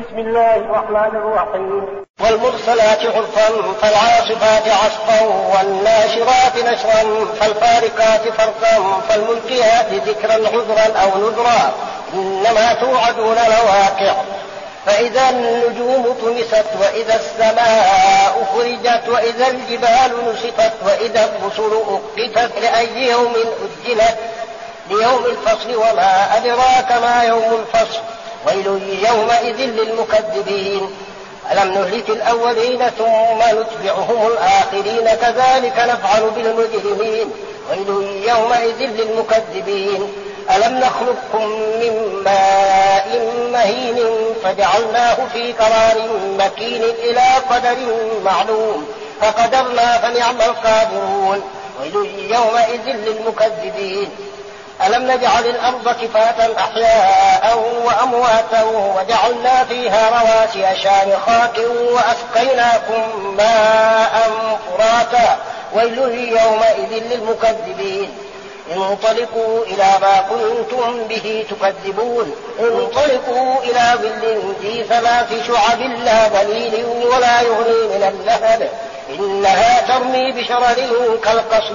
بسم الله الرحمن الرحيم. والمرسلات عرفا فالعاصفات عصفا والناشرات نشرا فالفارقات فرقا فالملقيات ذكرا عذرا أو نذرا إنما توعدون لواقع. فإذا النجوم طمست وإذا السماء فرجت وإذا الجبال نسفت وإذا الرسل أقتت لأي يوم أجلت ليوم الفصل وما أدراك ما يوم الفصل ويل يومئذ للمكذبين. ألم نهلك الأولين ثم نتبعهم الآخرين كذلك نفعل بالمجرمين ويل يومئذ للمكذبين. ألم نخلقكم من ماء مهين فجعلناه في قرار مكين إلى قدر معلوم فقدرنا فنعم القادرون ويل يومئذ للمكذبين. ألم نجعل الأرض كفاة أحياء وأمواتا وجعلنا فيها رواسي شامخات وأسقيناكم ماء فراتا ويل يومئذ للمكذبين. انطلقوا إلى ما كنتم به تكذبون انطلقوا إلى ظل ذي 3 شعب لا ظليل ولا يغني من اللهب إنها ترمي بشرر كالقصر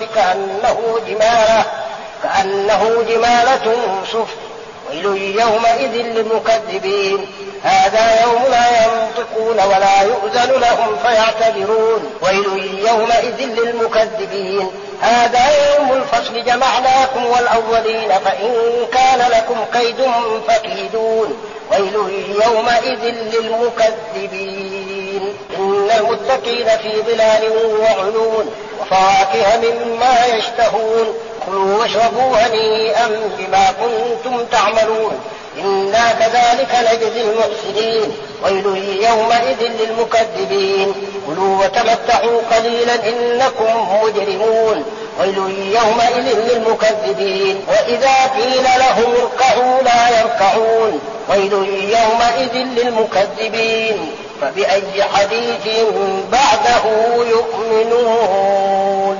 كأنه جمالة صفر ويل يومئذ للمكذبين. هذا يوم لا ينطقون ولا يؤذن لهم فيعتذرون ويل يومئذ للمكذبين. هذا يوم الفصل جمعناكم والأولين فإن كان لكم كيد فكيدون ويل يومئذ للمكذبين. إن المتقين في ظلال وعيون وفواكه مما يشتهون كلوا واشربوا هنيئا بما كنتم تعملون إنا كذلك نجزي المحسنين ويل يومئذ للمكذبين. كلوا وتمتعوا قليلا إنكم مجرمون ويل يومئذ للمكذبين. وإذا قيل لهم اركعوا لا يركعون ويل يومئذ للمكذبين. فبأي حديث بعده يؤمنون.